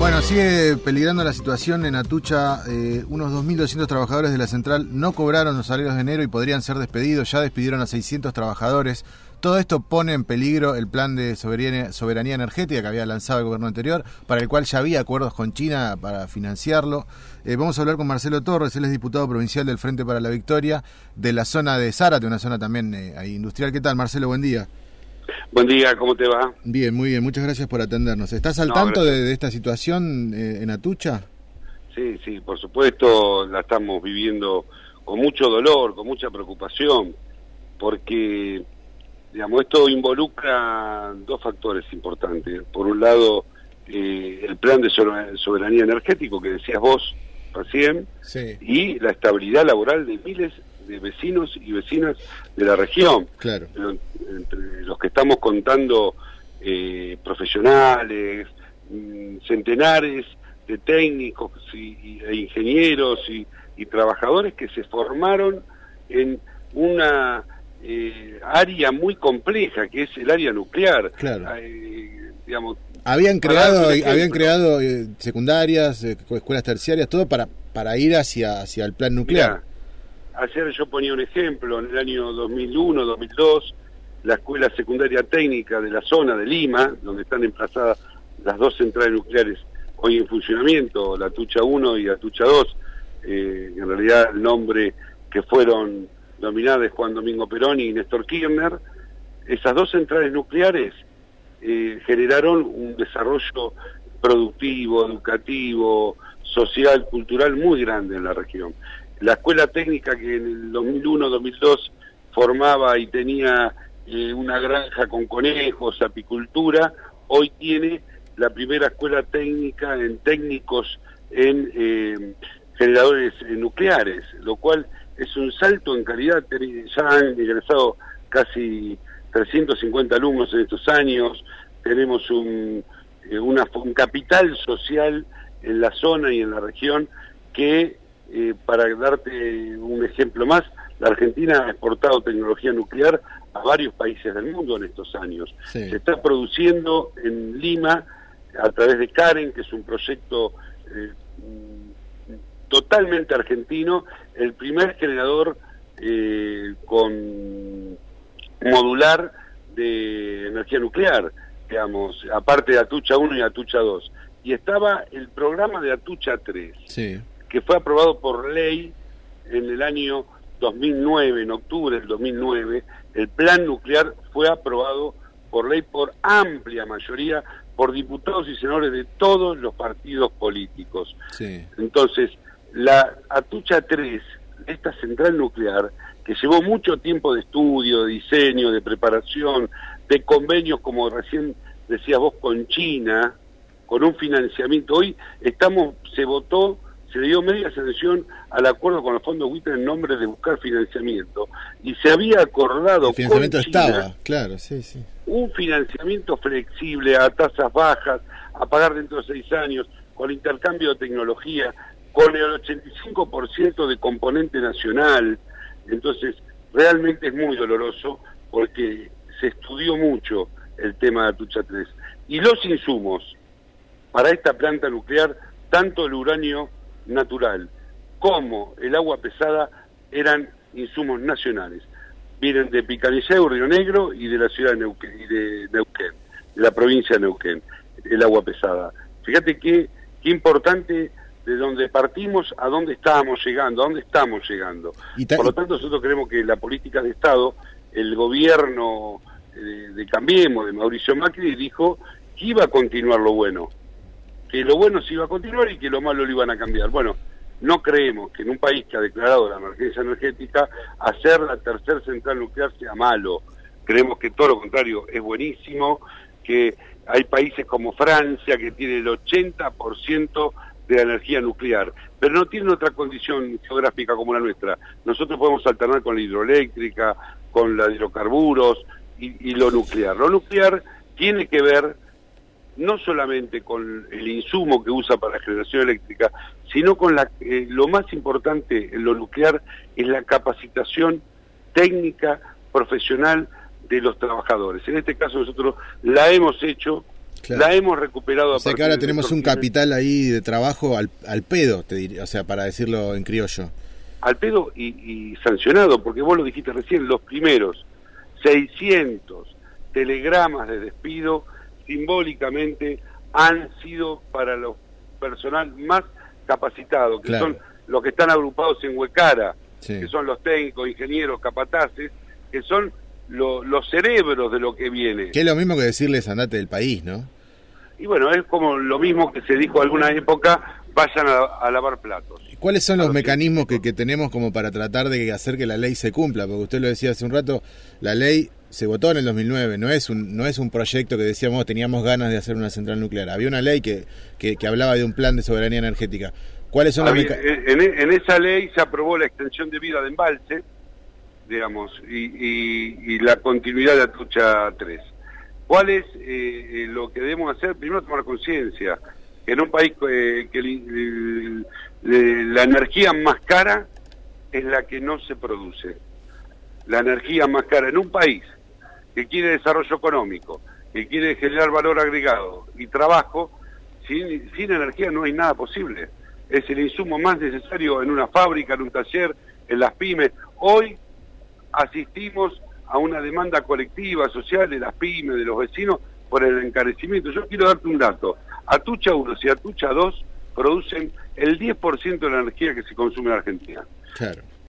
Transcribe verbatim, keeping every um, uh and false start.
Bueno, sigue peligrando la situación en Atucha. Eh, unos dos mil doscientos trabajadores de la central no cobraron los salarios de enero y podrían ser despedidos. Ya despidieron a seiscientos trabajadores. Todo esto pone en peligro el plan de soberanía, soberanía energética que había lanzado el gobierno anterior, para el cual ya había acuerdos con China para financiarlo. Eh, vamos a hablar con Marcelo Torres, él es diputado provincial del Frente para la Victoria, de la zona de Zárate, una zona también eh, ahí industrial. ¿Qué tal, Marcelo? Buen día. Buen día, ¿cómo te va? Bien, muy bien, muchas gracias por atendernos. ¿Estás al No, tanto de, gracias. de esta situación eh, en Atucha? Sí, sí, por supuesto, la estamos viviendo con mucho dolor, con mucha preocupación, porque, digamos, esto involucra dos factores importantes. Por un lado, eh, el plan de soberanía energético que decías vos recién, sí, y la estabilidad laboral de miles de vecinos y vecinas de la región. Claro. Pero entre los que estamos contando, eh, profesionales, mmm, centenares de técnicos y, e ingenieros y, y trabajadores que se formaron en una eh, área muy compleja, que es el área nuclear. Claro. Eh, digamos, habían creado, ejemplo, habían creado eh, secundarias, eh, escuelas terciarias, todo para para ir hacia hacia el plan nuclear. Mirá, ayer yo ponía un ejemplo, en el año dos mil uno, dos mil dos, la escuela secundaria técnica de la zona de Lima, donde están emplazadas las dos centrales nucleares hoy en funcionamiento, la Atucha uno y Atucha dos, eh, en realidad el nombre que fueron dominadas de Juan Domingo Perón y Néstor Kirchner. Esas dos centrales nucleares eh, generaron un desarrollo productivo, educativo, social, cultural muy grande en la región. La escuela técnica que en el dos mil uno, dos mil dos formaba y tenía eh, una granja con conejos, apicultura, hoy tiene la primera escuela técnica en técnicos en eh, generadores eh, nucleares, lo cual es un salto en calidad. Ya han ingresado casi trescientos cincuenta alumnos en estos años, tenemos un, eh, una, un capital social en la zona y en la región que, eh, para darte un ejemplo más, la Argentina ha exportado tecnología nuclear a varios países del mundo en estos años. Sí. Se está produciendo en Lima, a través de Karen, que es un proyecto eh, totalmente argentino, el primer generador eh, con modular de energía nuclear, digamos, aparte de Atucha uno y Atucha dos. Y estaba el programa de Atucha tres, Sí. que fue aprobado por ley en el año dos mil nueve, en octubre del dos mil nueve. El plan nuclear fue aprobado por ley por amplia mayoría, por diputados y senadores de todos los partidos políticos. Sí. Entonces, la Atucha tres, esta central nuclear, que llevó mucho tiempo de estudio, de diseño, de preparación, de convenios, como recién decías vos, con China, con un financiamiento. Hoy estamos, se votó, se le dio media sanción al acuerdo con los fondos buitre en nombre de buscar financiamiento, y se había acordado El financiamiento con China, estaba, claro, sí, sí. un financiamiento flexible a tasas bajas, a pagar dentro de seis años, con intercambio de tecnología, con el ochenta y cinco por ciento de componente nacional. Entonces, realmente es muy doloroso porque se estudió mucho el tema de Atucha tres. Y los insumos para esta planta nuclear, tanto el uranio natural como el agua pesada, eran insumos nacionales. Vienen de Picanilleu, Río Negro, y de la ciudad de Neuquén, y de Neuquén, de la provincia de Neuquén, el agua pesada. Fíjate qué, qué importante de dónde partimos a dónde estábamos llegando, a dónde estamos llegando. Por lo tanto, nosotros creemos que la política de Estado, el gobierno de, de Cambiemos, de Mauricio Macri, dijo que iba a continuar lo bueno, que lo bueno se iba a continuar y que lo malo lo iban a cambiar. Bueno, no creemos que en un país que ha declarado la emergencia energética, hacer la tercera central nuclear sea malo. Creemos que todo lo contrario, es buenísimo, que hay países como Francia que tiene el ochenta por ciento de la energía nuclear, pero no tienen otra condición geográfica como la nuestra. Nosotros podemos alternar con la hidroeléctrica, con la de hidrocarburos y, y lo nuclear. Lo nuclear tiene que ver no solamente con el insumo que usa para la generación eléctrica, sino con la, eh, lo más importante en lo nuclear es la capacitación técnica, profesional de los trabajadores. En este caso nosotros la hemos hecho Claro. La hemos recuperado. O sea que ahora tenemos un capital ahí de trabajo al, al pedo, te diría, o sea, para decirlo en criollo. Al pedo y, y sancionado, porque vos lo dijiste recién, los primeros seiscientos telegramas de despido simbólicamente han sido para los personal más capacitado, que claro. son los que están agrupados en Huecara, sí. que son los técnicos, ingenieros, capataces, que son lo, los cerebros de lo que viene. Que es lo mismo que decirles andate del país, ¿no? Y bueno, es como lo mismo que se dijo alguna época, vayan a, a lavar platos. ¿Cuáles son los mecanismos que, que tenemos como para tratar de hacer que la ley se cumpla? Porque usted lo decía hace un rato, la ley se votó en el dos mil nueve, no es un no es un proyecto que decíamos teníamos ganas de hacer una central nuclear. Había una ley que, que, que hablaba de un plan de soberanía energética. ¿Cuáles son Había, los mecanismos? En, en esa ley se aprobó la extensión de vida de embalse, digamos, y, y, y la continuidad de Atucha tres. ¿Cuál es eh, lo que debemos hacer? Primero, tomar conciencia que en un país eh, que el, el, la energía más cara es la que no se produce. La energía más cara en un país que quiere desarrollo económico, que quiere generar valor agregado y trabajo, sin, sin energía no hay nada posible. Es el insumo más necesario en una fábrica, en un taller, en las pymes. Hoy asistimos a una demanda colectiva, social, de las pymes, de los vecinos, por el encarecimiento. Yo quiero darte un dato. Atucha uno y Atucha dos producen el diez por ciento de la energía que se consume en Argentina. Claro.